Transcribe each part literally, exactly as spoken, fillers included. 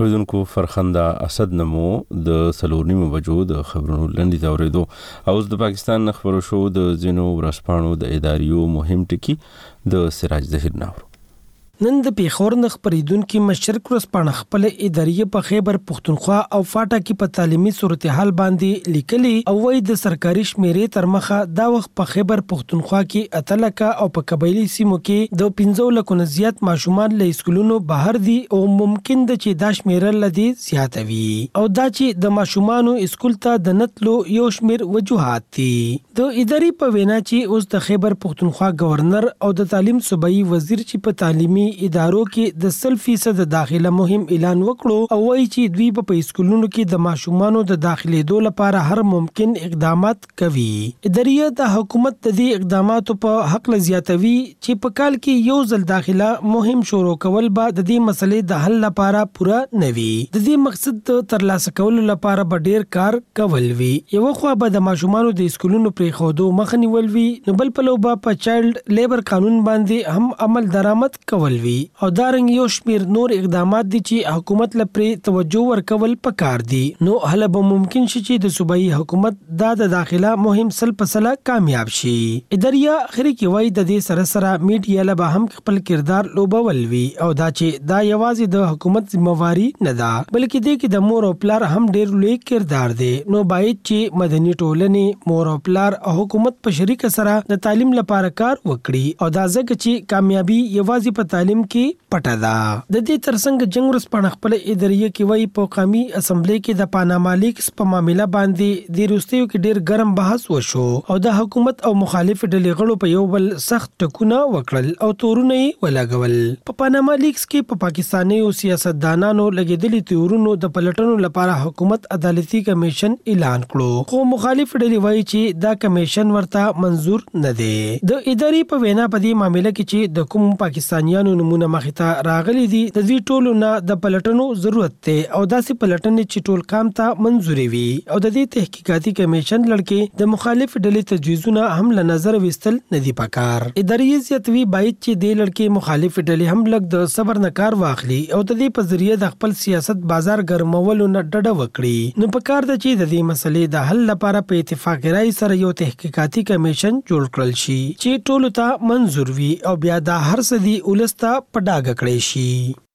اوریدونکو فرخنده اسد نمو د سلورنیمو بجو د خبرونو لنډی دا اوریدو. اوس د پاکستان خبرو شو د ځینو ورځپاڼو د اداریو مهم ټکی د سراج ظهیر ناورو. نن د پیښور نه خبرېدونکو مشرق ورځپاڼه خپل ادارې په خیبر پختونخوا او فاټا کې په تعلیمي صورتحال باندې لیکلي او وايي د سرکاري شمیرې تر مخه دا وخت په خیبر پختونخوا کې اتلکه او په قبایلی سیمو کې د پنځه لکو نه زیات ماشومان له سکولونو بهر دي او ممکن ده چې دا شمیره لدی زیاته وي او دا چې د ماشومانو سکول ته د نتلو یو شمیر وجوهات دي. د ادارې په وینا چې اوس د خیبر پختونخوا گورنر او د تعلیم صوبایي وزیر چې په تعلیمي ادارو کې د سل فیصد داخله مهم اعلان وکړو او وایي چې دوی په سکولونو کې د ماشومانو د داخليدو لپاره هر ممکن اقدامات کوي. ادارې د حکومت د دې اقداماتو په حق لزیاتوي چې په کال کې یو ځل داخله مهم شروع کول به د دې مسلې د حل لپاره پوره نوي. د دې مقصد د ترلاسه کولو لپاره به ډیر کار کول وي. یو خو به د ماشومانو د سکولونو پرې خودو مخنیول وي، نو بل په لوبه په چایلډ لیبر قانون باندې هم عمل درآمد کول وي او دارنګ یو شمیر نور اقدامات دي چې حکومت لپاره توجه ورکول پکار دي. نو هله به ممکن شي چې د صوبایي حکومت د داخله مهم سل پسله کامیاب شي. ادارې اخري کې وایي د دې سره سره میډیا له به هم خپل کردار لوبول وي او دا چې دا یوازې د حکومت ذمہواری نه ده بلکې د کې د مور او پلار هم ډیر لوی کردار دی. نو باید چې مدني ټولنې، مور او پلار او حکومت په شریک سره د تعلیم لپاره کار وکړي او دا ځکه چې کامیابی یوازې په تعلیم کې پټه ده. د دې ترڅنګ جنگ ورځپاڼه خپل ادارې کې وایي په قومي اسمبلی کې د پاناما لیکس په معاملې باندې د روسیو کې ډیر ګرم بحث وشو او د حکومت او مخالف ډلې غړو په یو بل سخت ټکونه وکړل او تورونه یې ولګول. په پاناما لیکس کې په پاکستاني او سیاستدانانو لګیدلي تورونو د پلټنو لپاره حکومت عدالتي کمیشن اعلان کړو، خو مخالف ډلې وایي چې دا کمیشن ورته منظور نه دی. د ادارې په وینا په دې معاملې کې چې د کوم پاکستانیانو نمونه مخې ته راغلي دي د دې ټولو نه د پلټنو ضرورت دی او داسې پلټنې چې ټول کام ته منځوري وي او د دې تحقیقاتي کمیشن لړکې د مخالف ډلې تجویزونه هم له نظر وستل نه دي پکار. ادارې زیاتوي باید چې د لړکې مخالف ډلې هم لږ د صبر نه کار واخلي او د دې په ذریعہ د خپل سیاست بازار ګرمولو نه ډډه وکړي. نو پکار ده چې د دې مسلې د حل لپاره په اتفاق رائے سره یو تحقیقاتي کمیشن جوړ کړل شي چې ټولو ته منظور وي او بیا د هر سدي ولسته په ډاګه کړی شي.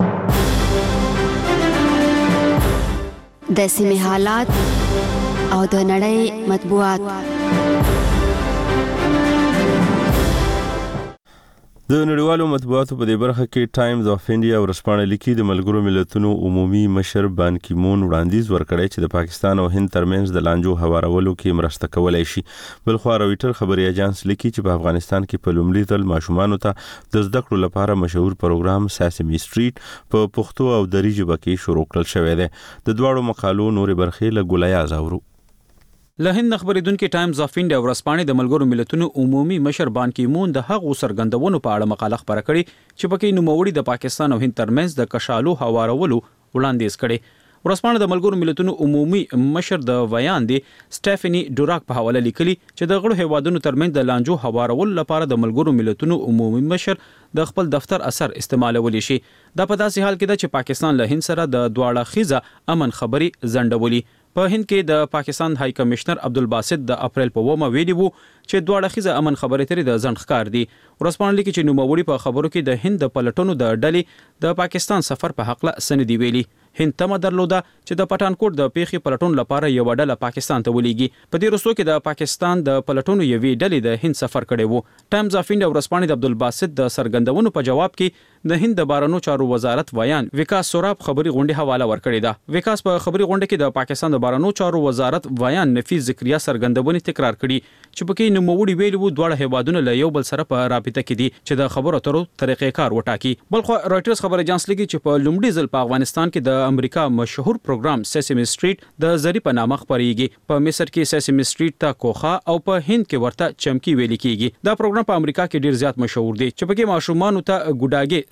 د سیمې حالات او د نړۍ مطبوعات. د نړیوالو مطبوعاتو په دې برخه کې ټایمز اف انډیا ورځپاڼه لیکي د ملګرو ملتونو عمومي مشر بان کی مون وړاندیز ورکړی چې د پاکستان او هند ترمنځ د لانجو هوارولو کې مرسته کولای شي. بلخو رويټر خبري اژانس لیکي چې په افغانستان کې په لومړي ځل ماشومانو ته د زده کړو لپاره مشهور پروګرام ساسمي سټریټ په پښتو او دري ژبه کې شروع کړل شوی دی. د دواړو مقالو نورې برخې له ګولیا زاورو. له هند خبرېدونکو ټایمز اف انډیا ورځپاڼې د ملګرو ملتونو عمومي مشر بان کی مون د هغو سرګندونو په اړه مقاله خبره کړې چې پکې نوموړي د پاکستان او هند ترمنځ د کشالو هوارولو وړاندیز کړي. ورځپاڼه د ملګرو ملتونو عمومي مشر د ویان دی سټيفني ډوراک په حواله لیکلي چې د غړو هیوادونو ترمنځ د لانجو هوارولو لپاره د ملګرو ملتونو عمومي مشر د خپل دفتر اثر استعمالولی شي. دا په داسې حال کې ده چې پاکستان له هند سره د دواړه خيزه امن خبري ځنډولي. په هند کې د پاکستان هاي کمشنر عبدالباسط د اپریل په ومه ویلي وو چې دواړه خيزه امن خبرې ترې د ځنډ ښکار دي. ورځپاڼه لیکي چې نوموړي په خبرو کې د هند د پلټنو د ډلې د پاکستان سفر په حق له سندې ویلي. هند تمه درلوده چې د پټانکوټ د پیښې پلټون لپاره یو ډله پاکستان ته ولېږي. په دې وروستو کې د پاکستان د پلټونو یوې ډلې د هند سفر کړی وو. ټایمز اف انډیا ورځپاڼه د عبدالباسط د سرګندونو په جواب کې د هند د بارنو چارو وزارت ویان وکاس سوراب خبري غونډه حواله ورکړې ده. وکاس په خبري غونډه کې د پاکستان د بارنو چارو وزارت ویان نفیس ذکریا سرګندونې تکرار کړي چې پکې نوموړي ویلي وو دواړه هیوادونه له یو بل سره په رابطه کې دي چې د خبرو اترو طریقې کار وټاکي. بلخو رويټرز خبر اژانس لیکي چې په لومړي ځل په افغانستان کې د امریکا مشهور پروګرام ساسمي سټریټ د زری په نامه خبريږي. په مصر کې ساسمي سټریټ ته کوخه او په هند کې ورته چمکی ویل کیږي. دا پروګرام په امریکا کې ډیر زیات مشهور دی چې پکې ماشومان ته ګډاګي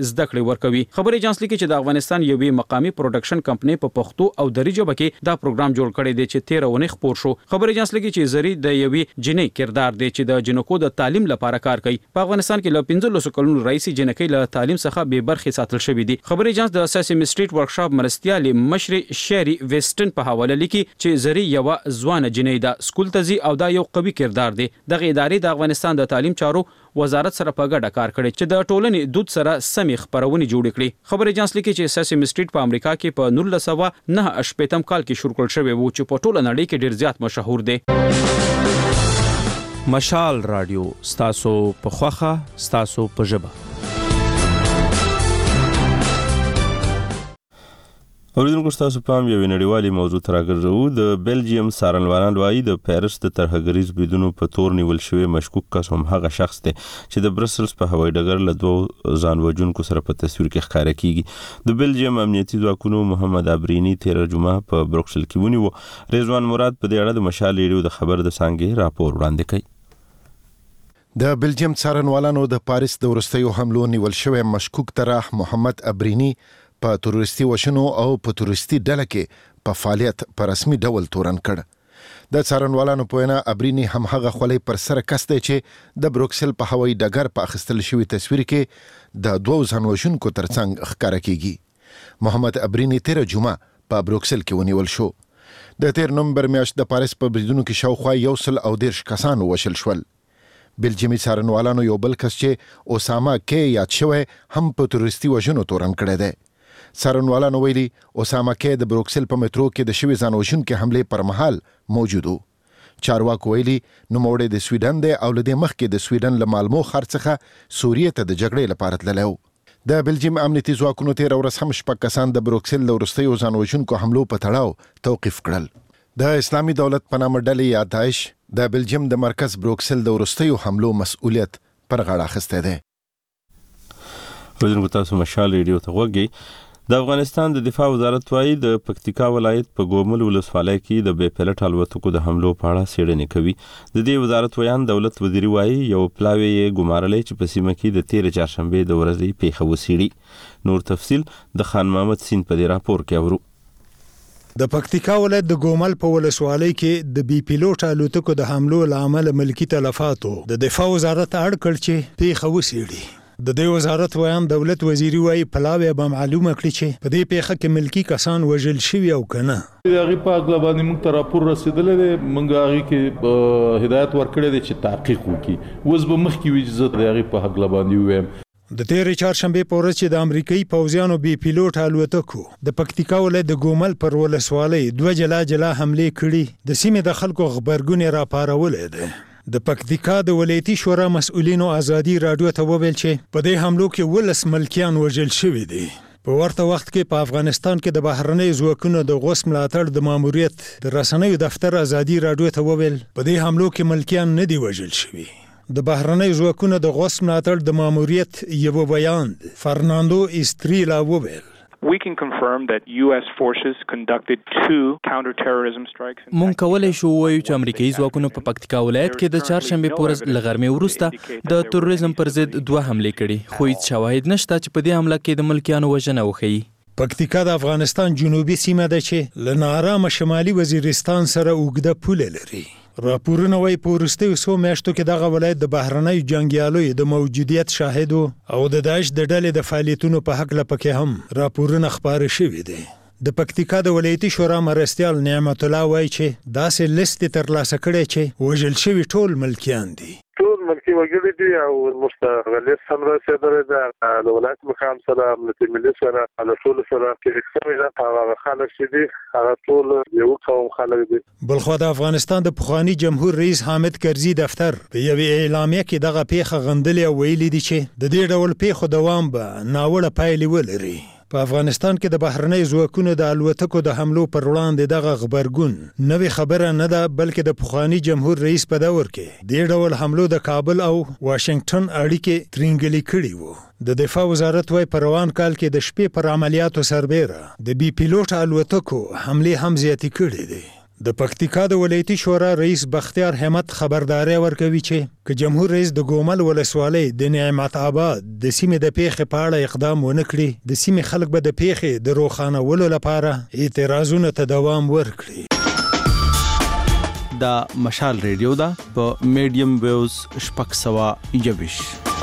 زده کړې ورکوي. خبري اجانس لیکي چې د افغانستان یوې مقامي پروډکشن کمپنۍ په پښتو او دري ژبه کې دا پروګرام جوړ کړی دی چې تیره ونې خپور شو. خبري اجانس لیکي چې زری د یوې جنې کردار دی چې د جنکو د تعلیم لپاره کار کوي. په افغانستان کې له پنځلسو کلونو راهیسې جنکۍ له تعلیم څخه بې برخې ساتل شوې دي. خبري اجانس د سیسیم سټریټ ورکشاپ مرستیال مشر شری ویسټن په حواله لیکي چې زری یو ځوان جنۍ ده، سکول ته ځي او دا یو قوي کردار دی. دغه ادارې د افغانستان د تعلیم چارو وزارت سره په ګډه کار کړی چې د ټولنې دود سره سمې خبرونه جوړ کړي. خبري اجانس لیکي چې سیسیم سټریټ په امریکا کې په نولس سوه نهه شپږم کال کې شروع کړل شوی و چې په ټوله نړۍ کې ډیر زیات مشهور دی. مشال رادیو ستاسو په خوخه ستاسو په ژبه. اوریدونکو تاسو پام یو نړیوالي موضوع تراګرځو. د بلجیم څارنوالان وايي د پیرس د ترهګریز بریدونو په تور نیول شوی مشکوک کس هم هغه شخص دی چې د برسلز په هوایي ډګر له دوه ځان وژونکو سره په تصویر کې ښکاره کیږي. د بلجیم امنیتي ځواکونو محمد ابرینی تیره جمعه په بروکسل کې ونیو. رضوان مراد په دې اړه د مشال ریډیو د خبر د څانګې راپور وړاندې کوي. د بلجیم څارنوالانو د پاریس د وروستیو حملو نیول شوی مشکوک طرح محمد ابرینی په تروریستي وشنو او په تروریستي ډله کې په فعالیت په رسمي ډول تورن کړ. د څارنوالانو په وینا ابرینی هم هغه خولۍ پر سر کس دی چې د بروکسل په هوایي ډګر په اخیستل شوي تصویر کې د دوو ځانوژونکو ترڅنګ ښکاره کیږي. محمد ابرینی تیره جمعه په بروکسل کې ونیول شو. د تیر نومبر میاشت د پاریس په بریدونو کې شاوخوا یو سل او دیرش کسان ووژل شول. بلجیمي څارنوالانو یو بل کس چې اسامه کې یاد شوی هم په تروریستي وژنو تورن کړی دی. څارنوالانو ویلي اسامه کې د بروکسل په مترو کې د شوي ځانوژونکي حملې پر مهال موجود و. چارواکو ویلي نوموړی د سویډن دی او له دې مخکې د سویډن له مالمو ښار څخه سوریې ته د جګړې لپاره تللی و. د بلجیم امنیتي ځواکونو تېره ورځ هم شپږ کسان د بروکسل له وروستیو ځانوژونکو حملو په تړاو توقیف کړل. د اسلامي دولت په نامه ډلې یا داعش د بلجیم د مرکز بروکسل د وروستیو حملو مسؤلیت پر غاړه اخیستی دی. اوریدونکو تاسو مشال ریډیو ته غوږی. د افغانستان د دفاع وزارت وايي د پکتیکا ولایت په ګومل ولسوالۍ کې د بې پیلوټ الوتکو د حملو په اړه څېړنې کوي. د دې وزارت ویان دولت وزیر وايي یو پلاوی یې ګمارلی چې په سیمه کې د تېرې چهارشنبې د ورځې پیښه وڅېړي. نور تفصیل د خان محمد سین په دې راپور کې اورو. د پکتیکا ولایت د ګومل په ولسوالۍ کې د بي پیلوټ الوتکو د حملو له امله ملکي تلفاتو د دفاع وزارت اړ کړ چې پیښه وڅېړي. د دې وزارت ویان دولت وزیری وايي پلاوی به معلومه کړي چې په دې پیښه کې ملکی کسان وژل شوي او کنه. هغه په اغلا باندې موږ ته راپور رسیدلی دی. موږ هغه کې هدایت ورکړی دی چې تحقیق وکړي. اوس به مخکې وي چې زه د هغې په اغلا باندې ووایم. د تیرې چهارشنبې په ورځ چې د امریکایي پوځیانو بي پیلوټ الوتکو د پکتیکا ولایت د ګومل پر ولسوالۍ دوه جلا جلا حملې کړي، د سیمې د خلکو غبرګون یې راپارولی دی. د پکتیکا د ولایتي شورا مسؤلینو ازادي رادیو ته وویل چې په دې حملو کې ولس ملکیان وژل شوي دي. په ورته وخت کې په افغانستان کې د بهرنۍ ځواکونو د غوث ملاتړ د ماموریت د رسنیو دفتر ازادي رادیو ته وویل په دې حملو کې ملکیان نه دي وژل شوي. د بهرنۍ ځواکونو د غوث ملاتړ د ماموریت یو بیان فرناندو استریلا وویل We can confirm that U S forces conducted two counter-terrorism strikes. مونږ کولای شو وایو چې امریکایي ځواکونو په پکتیکا ولایت کې د چهارشنبې په ورځ له غرمې وروسته د تروریزم پر ضد دوه حملې کړي، خو هیڅ شواهد نشته چې په دې حمله کې د ملکیانو وژنه وښیي. پکتیکا د افغانستان جنوبي سیمه ده چې له ناارامه شمالي وزیرستان سره اوږده پوله لري. راپورونه وايي په وروستیو څو میاشتو کې دغه ولایت د بهرنیو جنګیالیو د موجودیت شاهد او د داعش د ډلې د فعالیتونو په هکله پکې هم راپورونه خپاره شوي دي. د پکتیکا د ولایتي شورا مرستیال نعمت الله وایي چې داسې لیست ترلاسه کړی چې وژل شوي ټول ملکیان دي. ټول ملکي وګړي دي او موږ لیست هم رسېدلی ده د ولایت مقام سره، امنیتي ملي سره، د ټولو سره کې شوي ده. هغه خلک چې دي هغه ټول یو قوم خلک دي. بلخوا د افغانستان د پخواني جمهور رئیس حامد کرزي دفتر په یوې اعلامیه کې دغه پیښه غندلې او ویلي دي چې د دې ډول پیښو دوام به ناوړه پایلې ولري. په افغانستان کې د بهرنۍ ځواکونو د الوتکو د حملو پر وړاندې دغه غبرګون نوې خبره نه ده، بلکې د پخواني جمهور رئیس په دور کې دې ډول حملو د کابل او واشنگټن اړیکې ترینګلې کړي وو. د دفاع وزارت وايي په روان کال کې د شپې پر عملیاتو سربیره د بي پیلوټ الوتکو حملې هم زیاتې کړې دي. د پکتیکا د ولایتي شورا رئیس بختیار همت خبرداري ورکوي چې که جمهور رئیس د ګومل ولسوالۍ د نعمت آباد د سیمې د پیښې په اړه اقدام ونه کړي، د سیمې خلک به د پیښې د روښانولو لپاره اعتراضونو ته دوام ورکړي. دا مشال ریډیو ده په میډیم ویوز شپږ سوه یویش.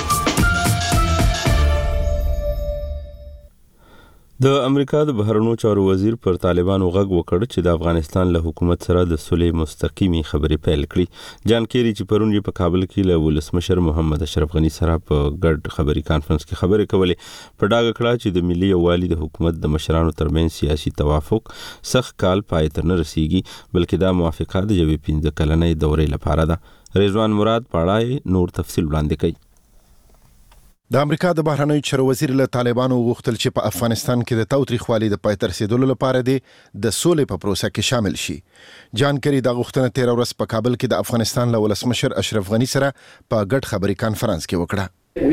د امریکا د بهرنیو چارو وزیر پر طالبانو غږ وکړ چې د افغانستان له حکومت سره د صلح مستقیمي خبرې پیل کړي. جان کیری چې پرون په کابل کې له ولسمشر محمد اشرف غنی سره په ګډ خبري کانفرنس کې خبرې کولې، په ډاګه کړه چې د ملي یووالي د حکومت د مشرانو ترمنځ سیاسي توافق سخت کال پای ته نه رسیږي، بلکې دا موافقه د یوې پنځه کلنې دورې لپاره ده. رضوان مراد پاړای نور تفصیل وړاندې کوي. د امریکا د بهرنیو چارو وزیر له طالبانو غوښتل چې په افغانستان کې د تاوتریخوالي د پای ته رسیدلو لپاره د سولې په پروسه کې شامل شي. جان کری دا غوښتنه تیر ورځ په کابل کې د افغانستان له ولسمشر اشرف غنی سره په ګډ خبري کانفرنس کې وکړه.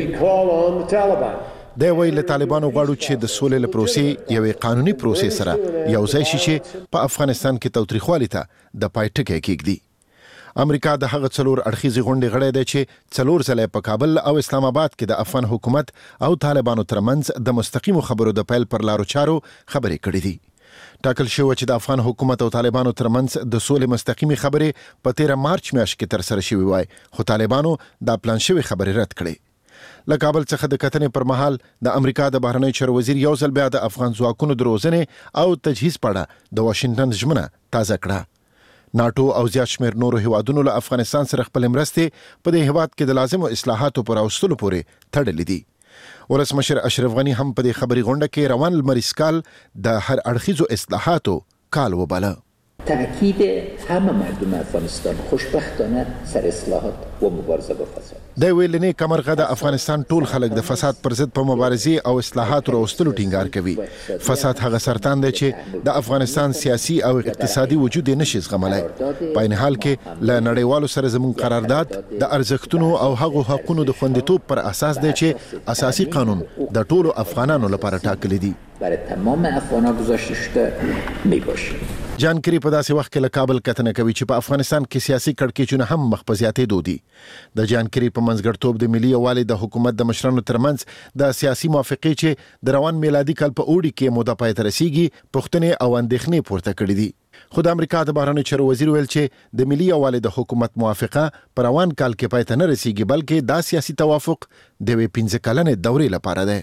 دا ویل له طالبانو غواړو چې د سولې له پروسې یوې قانوني پروسې سره یو ځای شي چې په افغانستان کې تاوتریخوالي ته د پای ټکی کېږدي. امریکا د هغه څلور اړخیزې غونډې غړی دی چې څلور ځله په کابل او اسلام آباد کې د افغان حکومت او طالبانو ترمنځ د مستقیمو خبرو د پیل پر لارو چارو خبرې کړې دي. ټاکل شوی چې د افغان حکومت او طالبانو ترمنځ د سولې مستقیمي خبرې په تیره مارچ میاشت کې ترسره شوې وای، خو طالبانو دا پلان شوی خبرې رد کړې. له کابل څخه د کتنې پر مهال د امریکا د بهرنیو چارو وزیر یو ځل بیا د افغان ځواکونو د روزنې او تجهیز په اړه د واشنګټن ژمنه تازه کړه. ناتو او زیات شمیر نورو هیوادونو له افغانستان سره خپل مرستې په دې هیواد کې د لازمو اصلاحاتو پر راوستلو پورې تړلې دي. ولسمشر اشرف غنی هم په دې خبري غونډه کې روان لمریز کال د هر اړخیزو اصلاحاتو کال وباله. تأکید همه مردم افغانستان خوشبختانه سر اصلاحات و مبارزه با فساد. د ویلنې کمرغه د افغانستان ټول خلک د فساد پر ضد په مبارزه او اصلاحات راوستلو ټینګار کوي. فساد هغه سرطان دی چې د افغانستان سیاسي او اقتصادي وجود نشي زغملای. په این حال کې ل نړیوالو سره زموږ قرارداد د ارزښتونو او هغو حقوقو د خوندیتوب پر اساس دی چې اساسي قانون د ټولو افغانانو لپاره ټاکلي دي. برای تمام افغانان گذاشته شده میباشه. جان کری په داسې وخت کې له کابل کتنه کوي چې په افغانستان کې سیاسي کړکېچونه هم مخ په زیاتېدو دي. د جان کری په منځګړیتوب د ملي یووالي د حکومت د مشرانو ترمنځ د سیاسي موافقې چې د روان میلادي کال په اوړي کې موده پای ته رسیږي پوښتنې او اندېښنې پورته کړې دي. خو د امریکا د بهرنیو چارو وزیر ویل چې د ملي یووالي د حکومت موافقه په روان کال کې پای ته نه رسیږي، بلکې دا سیاسي توافق د یوې پنځه کلنې دورې لپاره دی.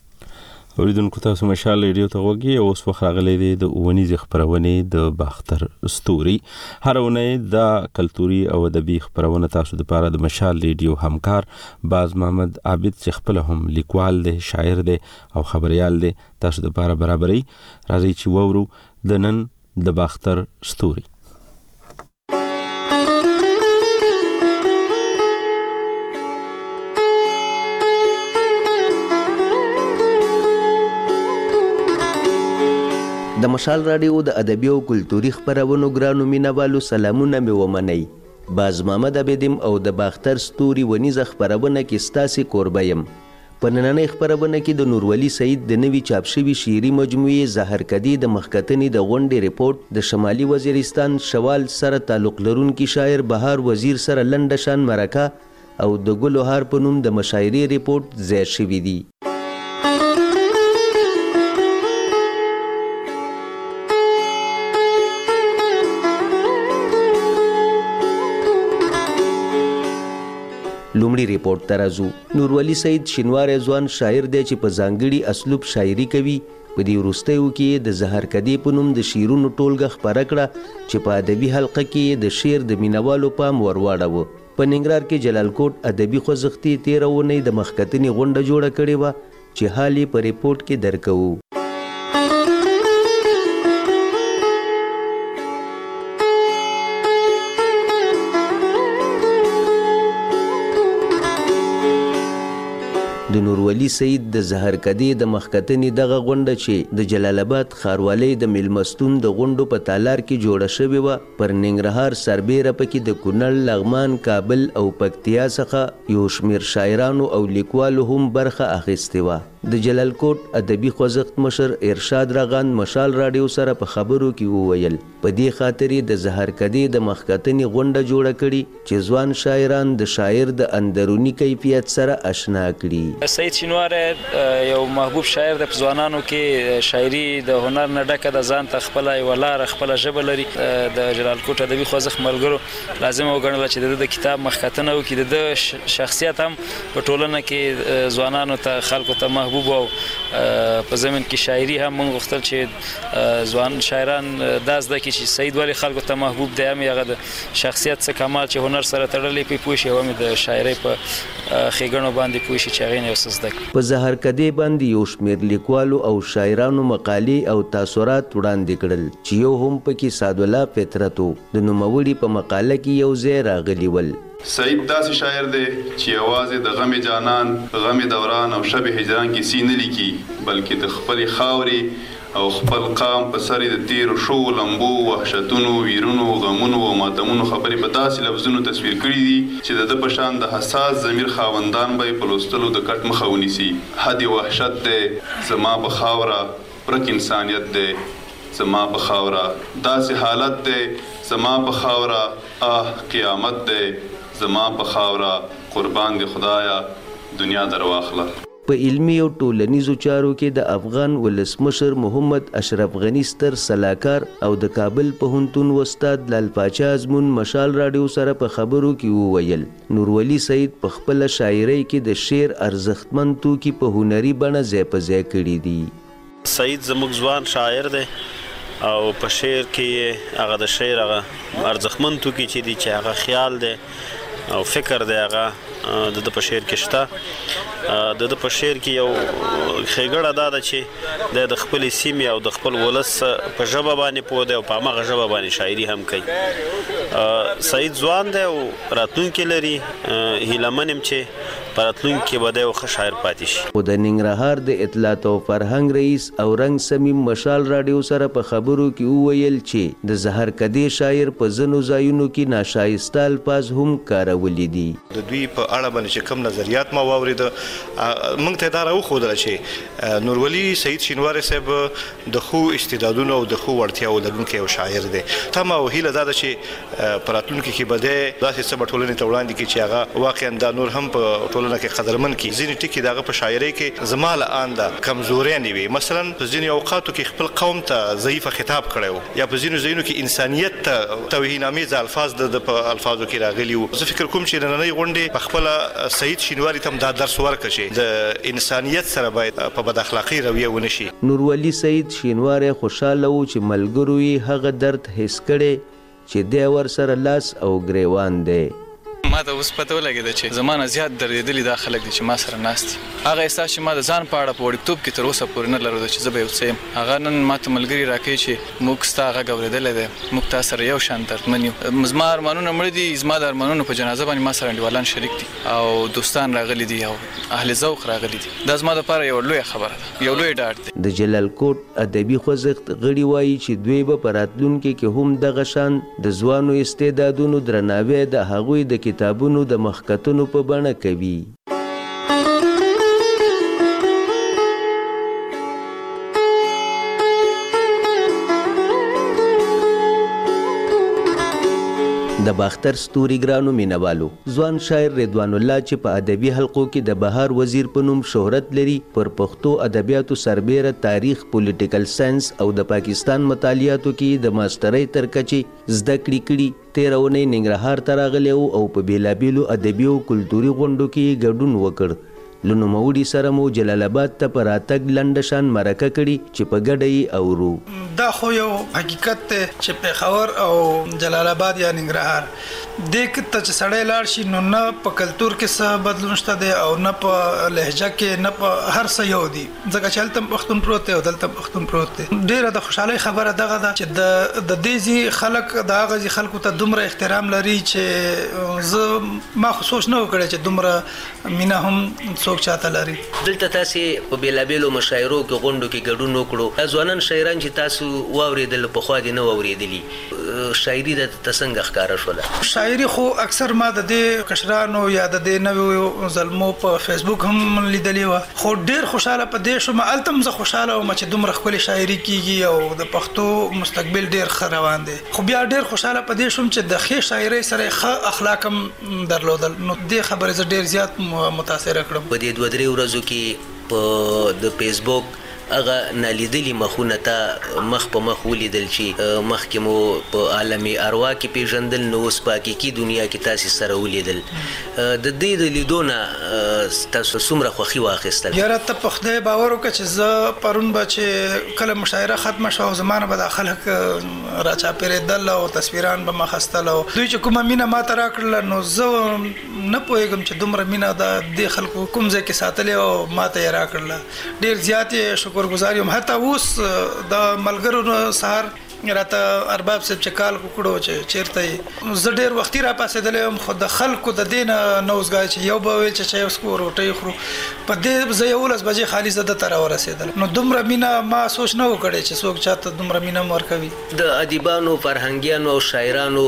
اوریدونکو تاسو مشال ریډیو ته وګورئ. اوس وخت راغلی دی د اوونیزې خبرونې د باختر ستوري. هر اونۍ دا کلتوري او ادبي خبرونه تاسو لپاره د مشال ریډیو همکار باز محمد عابد چې خپل هم لیکوال دی، شاعر دی او خبريال دی تاسو لپاره برابرۍ. راځي چې وورو د نن د باختر ستوري. د مشال راډیو د ادبي او کلتوري خبرونو ګرانو مینوالو سلامونه مې ومنئ. باز محمد عابدم او د باختر ستوري ونیزه خبرونه کې ستاسې کوربه یم. په نننۍ خبرونه کې د نورولي سعید د نوي چاپ شوي شعري مجموعې زهرکدي د مخکتنې د غونډې ریپورت، د شمالي وزیرستان شوال سره تعلق لرونکي شاعر بهار وزیر سره لنډه شان مرکه او د ګلوهار په نوم د مشاعرې ریپورت ځای شوي دي. لومړی ریپورت ته راځو. نورولي سعید شینواری ځوان شاعر دی چې په ځانګړي اسلوب شاعري کوي. په دې وروستیو کې د زهرکدي په نوم د شعرونو ټولګه خپره کړه چې په ادبي حلقه کې د شعر د مینوالو پام ورواړوه. په ننګرهار کې جلال کوټ ادبي خوځښتي تېره اونۍ د مخکتنې غونډه جوړه کړې وه چې حال یې په ریپورت کې درکوو. د نورولي سعید د زهرکدي د مخکتنې دغه غونډه چې د جلال آباد ښاروالۍ د میلمستون د غونډو په تالار کې جوړه شوې وه، پر ننګرهار سربیره پکې د کونړ، لغمان، کابل او پکتیا څخه یو شمېر شاعرانو او لیکوالو هم برخه اخیستې وه. د جلال کوټ ادبي خوځښت مشر ارشاد راغان مشال رادیو سره په خبرو کې وویل په دې خاطر د زهر کدي د مخکتنې غونډه جوړه کړي چې ځوان شاعران د شاعر د اندرونی کیفیت سره آشنا کړي. سید شینواره یو محبوب شاعر د ځوانانو کې شاعري د هنر نه ډکه د ځان ته خپل ولار خپل ژبه لري. د جلال کوټ ادبي خوځښت ملګرو لازم وګڼل چې د کتاب مخکتنه او کې د شخصیت هم په ټولنه کې ځوانانو ته خلکو ته محبوب او په زمين کې شاعري هم موږ غوښتل چې ځوان شاعران داس د کې چې سید ولی خلکو ته محبوب دی هم هغه د شخصیت څخه کمال چې هنر سره تړلې پی پوښي او هم د شاعري په خېګنو باندې پوښي چې هغه نه وسزده په زهر کدي باندې یو شمېر لیکوالو او شاعرانو مقالې او تاثرات وړاندې کړل چې یو هم پکې سعد الله فطرتو د نوموړي په مقاله کې یو ځای راغلی ول. سعید داسې شاعر دی چې یوازې د غم جانان غم دوران او شب هجران کې سینه لیکي بلکې د خپل خاورې او خپل قام په سر د تیر شو لمبو وحشتونو ویرونو غمونو او ماتمونو خبرې په داسې لفظونو تصویر کړي دي چې د په شان د حساس ضمیر خاوندان به په لوستلو د کټ مخه ونیسي. حد وحشت دی زما په خاوره پرک انسانیت دی زما په خاوره داسې حالت دی زما په خاوره آه قیامت دی زما په خاوره قربان دی خدایا دنیا درواخله. په علمي او ټولنیزو چارو کې د افغان ولسمشر محمد اشرف غنی ستر سلاکار او د کابل پوهنتون استاد لال پاچا ازمون مشال رادیو سره په خبرو کې وویل نورولي سید په خپل شاعرۍ کې د شعر ارزښتمن توکي په هنري بڼه ځای په ځای کړي دي. سید زموږ ځوان شاعر دی او په شعر کې هغه د شعر هغه ارزښتمن توکي چې دي چې هغه خیال دی او فکر دی هغه د د په شعر کې شته. د د په شعر کې یو ښېګړه دا ده چې د د خپل سیمې او د خپل ولس په ژبه باندې پوه دی او په هماغه ژبه باندې شاعري هم کوي. سعید ځوان دی او راتلونکی لري هیله من یم چې په راتلونکي کې به دی یو ښه شاعر پاتې شي. خو د ننګرهار د اطلاعات او فرهنګ رئیس او رنګ سمیم مشال رادیو سره په خبرو کې وویل چې د زهر کدي شاعر په ځینو ځایونو کې ناشایسته الفاظ هم کارولي دي. د دوی په اړه باندې چې کوم نظریات ما واورېده موږ ته دا راوښودله چې نورولي سید شینواري صاحب د ښو استعدادونو او د ښو وړتیاو لرونکی یو شاعر دی. تمه او هیله دا ده چې په راتلونکي کې به دی داسې څه به ټولنې ته وړاندې کړي چې هغه واقعا دا نور هم په ټولنه کې قدرمن کړي. ځینې ټکي د هغه په شاعرۍ کې زما له آن ده کمزوریانې وي. مثلا په ځینې اوقاتو کې خپل قوم ته ضعیفه خطاب کړی و یا په ځینو ځایونو کې انسانیت ته توهینامیزه الفاظ د په الفاظو کې راغلي وو. زه فکر کوم چې نننۍ غونډې په خپله سعید شینواري ته هم دا درس ورکړه چې د انسانیت سره باید په بد اخلاقۍ رویه ونه شي. نورولي سعید شینواری خوشاله و چې ملګرو یې هغه درد حس کړی چې دی ورسره لاس او ګریوان دی. ما ته اوس پته ولګېده چې زما نه زیات دردېدلي دا خلک دي چې ما سره ناست دي. هغه احساس چې ما د ځان په اړه په وړکتوب کې تر اوسه پورې نه لرلو چې زه به یو څه یم هغه نن ما ته ملګري راکوي چې موږ ستا غږ اورېدلی دی موږ تا سره یو شان دردمن یو. زما ارمانونه مړه دي زما د ارمانونو په جنازه باندې ما سره انډیوالان شریک دي او دوستان راغلي دي او اهل ذوق راغلي دي. دا زما دپاره یوه لویه خبره ده یو لوی ډاډ دی. د جلال کوټ ادبي خوځښت غړي وایي چې دوی به په راتلونکي کې هم دغه شان د ځوانو استعدادونو درناوی د هغوی د کتابونو د مخکتونو په بڼه کوي. د باختر ستوري ګرانو مینوالو ځوان شاعر رضوان الله چې په ادبي حلقو کې د بهار وزیر په نوم شهرت لري پر پښتو ادبیاتو سربیره تاریخ پولیټیکل ساينس او د پاکستان مطالعاتو کې د ماسترۍ تر کچې زده کړې کړي. تېره اونۍ ننګرهار ته راغلی او په بېلابېلو ادبي او کلتوري غونډو کې ګډون وکړ. له نوموړي سره مو جلال آباد ته په راتګ لنډه شان مرکه کړي چې په ګډه یې اورو. دا خو یو حقیقت دی چې پېښور او جلال آباد یا ننګرهار دې کې ته چې سړی لاړ شي نو نه په کلتور کې څه بدلون شته دی او نه په لهجه کې نه په هر څه یو دي ځکه چې هلته پښتون پروت دی او دلته پښتون پروت دی. ډېره د خوشحالۍ خبره دغه ده چې د د دې ځي خلک د هغه ځي خلکو ته دومره احترام لري چې زه ما خو سوچ نه وکړی چې دومره مینه هم څوک چاته لري. دلته تاسې په بېلابېلو مشاعرو کې غونډو کې ګډون وکړو. ځوانان شاعران چې تاسو واورېدل پخوا دې نه واورېدلي شاعري درته څنګه ښکاره شوله؟ شاعري خو اکثر ما د دې کشرانو یا د دې نوو زلمو په فیسبوک هم لیدلې و خو ډیر خوشاله په دې شو ما التم زه خوشاله او چې دومره خپل شاعري کیږي او د پښتو مستقبل ډیر ښه روان دی خو بیا ډیر خوشاله په دې شوم چې د ښه شاعري سره ښه اخلاق هم درلودل نو دې خبرې زه ډیر زیات متاثر کړم په دې دوه درې ورځو کې په د فیسبوک هغه نالیدلی مخونه ته مخ په مخ ولیدل چې مخکې مو په عالمي اروا کې پیژندل نو اوس په حقیقي دنیا کې تاسې سره ولیدل د دې د لیدو نه تاسو څومره خوښي واخیستل یاره ته په خدای باور وکړه چې زه پرون به چې کله مشاعره ختمه شوه زمانه به دا خلک راچاپېرېدل او تصویران به مه اخیستل او دوی چې کومه مینه ماته راکړله نو زه نه پوهېږم چې دومره مینه د دې خلکو کوم ځای کې ساتلې او ماته یې راکړله ډېر زیات یې شکر گزار یم حتی اوس د ملګرو سهار راته ارباب صاحب چې کال وکړو چې چیرته زه ډېر وختي را پاسېدلی یم خو د خلکو د دې نه نه اوسګای چې یو به ویل چې چای وڅښو روټۍ خورو په دې زه یولس بجې خالي زه دته راورسېدلم نو دومره مینه ما سوچ نه و کړی چې څوک چاته دومره مینه هم ورکوي د ادیبانو فرهنګیانو او شاعرانو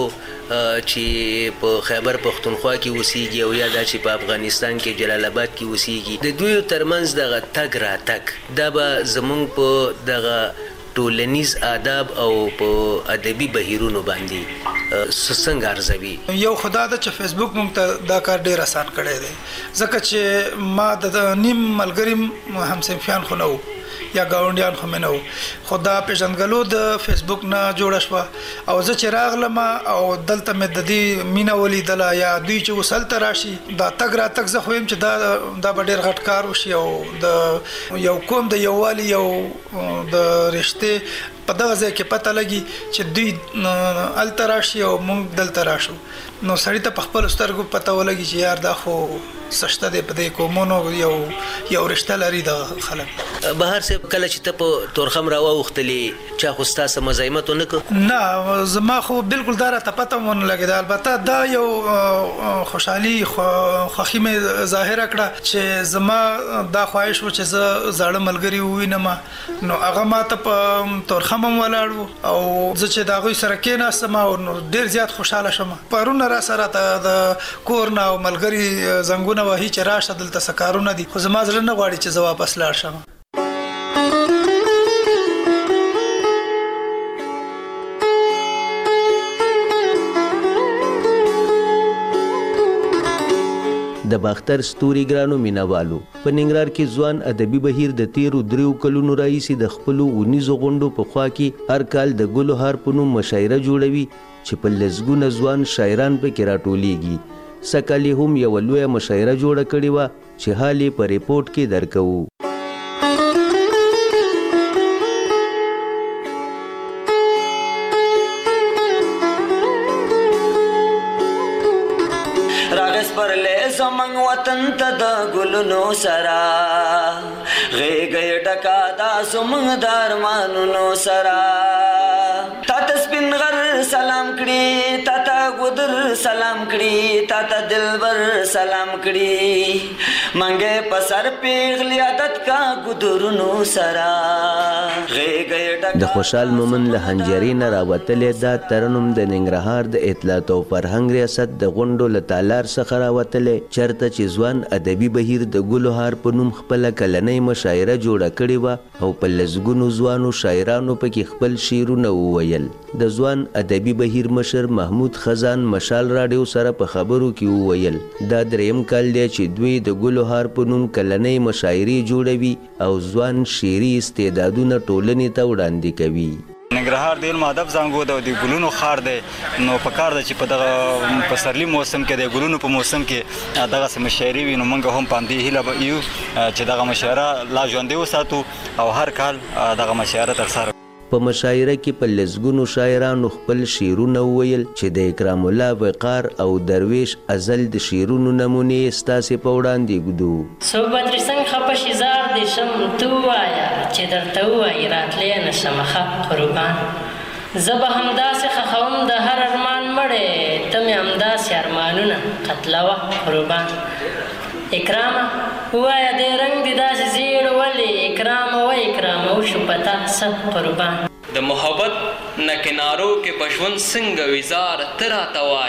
چې په خیبر پښتونخوا کې اوسېږي او یا دا چې په افغانستان کې جلال آباد کې اوسېږي د دوی ترمنځ دغه تګ راتګ دا به زموږ په دغه ټولنیز آداب او په ادبي بهیرونو باندې څنګه ارزوي یو خدا د چې فیسبوک موږ ته دا کار ډیر آسان کړی دی ځکه چې ما د نیم ملګري همصنفیان خو نه وو یا ګاونډیان خو مې نه وو خو دا پیژندګلو د فیسبوک نه جوړه شوه او زه چې راغلم او دلته مې د دې مینه ولیدله یا دوی چې اوس هلته راشي دا تګ راتګ زه خو یم چې دا دا به ډېر غټ کار وشي او د یو قوم د یووالي یو د رشتې په دغه ځای کې پته لګي چې دوی هلته راشي او موږ دلته راشو نو سړي ته په خپلو سترګو پته ولګي چې یار دا خو سشته دی په دې قومونو یو یو رشته لري د خلک بهر صاحب کله چې ته په تورخم راواوښتلې چا خو ستا څه مزاحمت ونه کړ نه زما خو بالکل دا راته پته ونه لګېده البته دا یو خوشحالي خوښي مې ظاهره کړه چې زما دا خواهش و چې زه زاړه ملګري ووینم نو هغه ماته په تورخم هم ولاړ و او زه چې د هغوی سره کېناستم او ډېر زیات خوشحاله شوم پرونه را سره ته د کور نه او ملګري زنګونه وهي چې راشه دلته څه کارونه دي خو زما زړه نه غواړي چې زه واپس لاړ شم د باختر ستوري ګرانو مینوالو په ننګرهار کې ځوان ادبي بهیر د تیرو دریو کلونو راهیسې د خپلو اونیزو غونډو په خوا کې هر کال د ګلو هار په نوم مشاعره جوړوي چې په لسګونه ځوان شاعران پکې راټولیږي سکه یې هم یوه لویه مشاعره جوړه کړې وه چې حال یې په ریپورټ کې درکوو زمنګ وطن ته د ګلونو سرا غېږ ډکا دا زمنګ د ارمانونو سرا تا ته سپین غر سلام کړي تا ته ګودر سلام کړي تا ته دلبر سلام کړي منګې په سر پیغلی عادت کا ګودرونو سرا غېږ ډکا د خوشحال مومن له هنجرې نه راوتلې دا ترنم د ننګرهار د اطلاعات او فرهنګ ریاست د غونډو له تالار څخه راوتلې چرته چې ځوان ادبي بهیر د ګلو هار په نوم خپله کلنۍ مشاعره جوړه کړې وه او په لسګونو ځوانو شاعرانو پکې خپل شعرونه وویل د ځوان ادبي بهیر مشر محمود خزان مشال راډیو سره په خبرو کې وویل دا دریم کال دی چې دوی د ګلو هار په نوم کلنۍ مشاعرې جوړوي او ځوان شعري استعدادونه ټولنې ته وړاندې کوي ننګرهار د علم ادب زانګو د ګلونو ښار دی نو پکار ده چې په دغه پسرلي موسم کې د ګلونو په موسم کې دغسې مشاعرې وي نو موږ هم په همدې هیله به یو چې دغه مشاعره لا ژوندۍ وساتو او هر کال دغه مشاعره ترسره په مشاعره کې په لسګونو شاعرانو خپل شعرونه وویل چې د اکرام الله وقار او درویش ازل د شعرونو نمونې ستاسې په وړاندې ږدو صوبت رسنګ خپه شي زار دې شم تو وایه چې درته ووایي راتلی نه شم ښه قربان زه به همداسې خښوم د هر ارمان مړی ته مې همداسې ارمانونه قتلوه قربان اکرامه ووایه دې رنګ دې داسې زیړ ولې اکرامه و اکرامه وشو په تا څه قربان د محبت نه کنارو کې په ژوند څنګه وزار ته راته وایه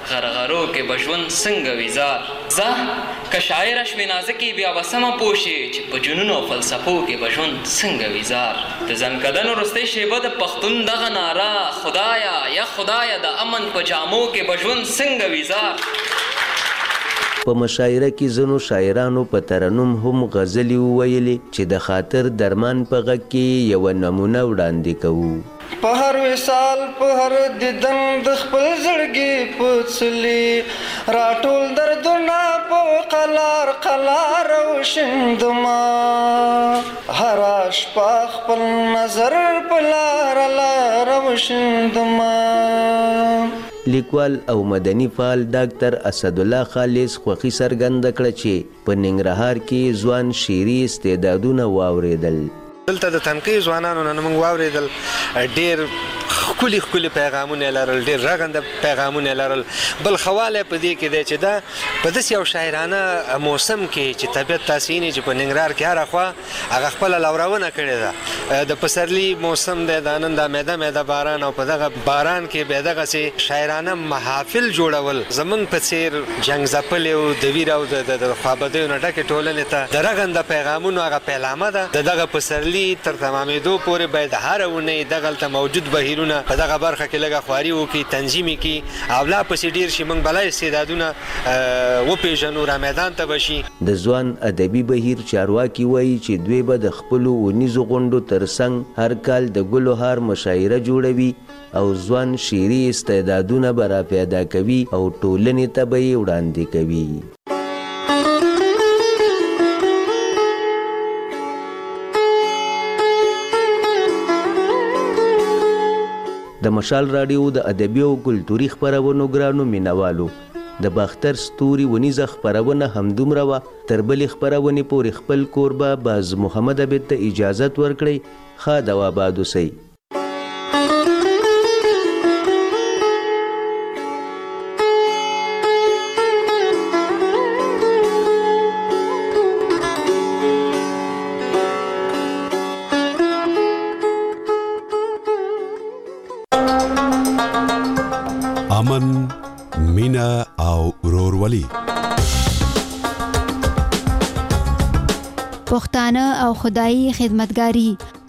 غرغرو کې بژوند څنګه ویزار زه که شاعر شوې نازکې بیا به سمه پوه شي چې په جنونو او فلسفو کې بژوند څنګه ویزار د ځنکدنو وروستۍ شیبه د پښتون دغه ناره خدایا یا خدایا د امن په جامو کې بژوند څنګه ویزار. په مشاعره کې ځینو شاعرانو په ترنم هم غزلې وویلې چې د خاطر درمان په غږ کې یوه نمونه وړاندې کوو. په هر وصال په هر دیدن د خپل زړګي په څلي راټول دردونه په قلار قلار وشندما هر شپه خپل نظر په لار لار وشندما. لیکوال او مدني فعال ډاکټر اسدالله خالص خوښي څرګنده کړه چې په ننګرهار کې ځوان شعري استعدادونه واورېدل. دلته د تنقیح ځوانانو نه موږ واورېدل ډېر ښکلي ښکلي پیغامونه یې لرل، ډېر رغنده پیغامونه یې لرل. بل خواله په دې کې دی چې دا په داسې یو شاعرانه موسم کې چې طبیعت تاسې ویني چې په ننګرهار کې هره خوا هغه خپله لورونه کړې ده. د پسرلي موسم دی، د نن دا میده میده باران او په دغه باران کې بیا دغسې شاعرانه محافل جوړول زموږ په څېر جنګ ځپلې او د ویر او د خوابدیو نه ډکې ټولنې ته د رغنده پیغامونو هغه پیلامه ده. د دغه پسرلي تر تمامېدو پورې باید هره اونۍ دغلته موجود بهیرونه په دغه برخه کې لږه خواري وکړي، تنظیم یې کړي او لا پسې ډېر شي، موږ بلا استعدادونه وپېژنو، را میدان ته به شي. د ځوان ادبي بهیر چارواکي وایي چې دوی به د خپلو اونیزو غونډو ترڅنګ هر کال د ګلو هار مشاعره جوړوي او ځوان شعري استعدادونه به را پیدا کوي او ټولنې ته به یې وړاندې کوي. د مشال راډیو د ادبي او کلتوري خپرونو ګرانو مینوالو، د باختر ستوري ونیزه خپرونه همدومره وه. تر بلې خپرونې پورې خپل کوربه باز محمد عبید ته اجازت ورکړئ. ښاد او آباد اوسئ. امن، مینا او ورورولي. پښتانه او خدایي خدمتګاری.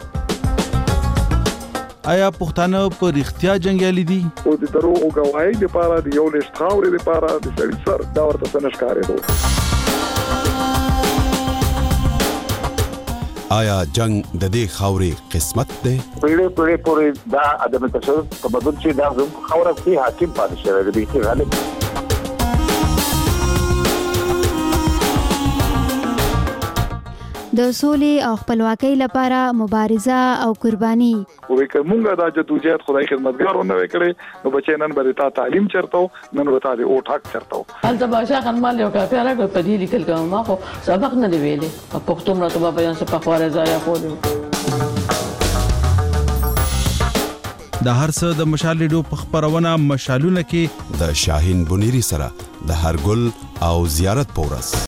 آیا پښتانه په رښتیا جنګیالي دي؟ او د دروغو ګواهۍ لپاره د یو لیست خاورې لپاره د سړي سر دا ورته څه نه ښکارېدو. آیا جنگ د دې خاورې قسمت دی؟ پیړۍ پیړۍ پورې دا عدم تشدد تمدن چې دا زموږ خاوره کې حاکم پاتې شوی دی، بیخي غالب. د سولې او خپلواکۍ لپاره مبارزه او قرباني. وې که مونږ دا جدوجہد خدای خدمتګار ونه وکړي نو بچی نن به تا تعلیم چرته نن به تا د اوټ حق چرته هلته بادشاه خان مال یو کافي راکړ په دې لیکل کوم ما خو سبق نه دی ویلي پښتو مړه ته بیان څه په خواره ځای خو د هر څه د مشال ریډیو په خبرونه مشالونه کې د شاهین بنيري سره د هر ګل او زیارت پورس.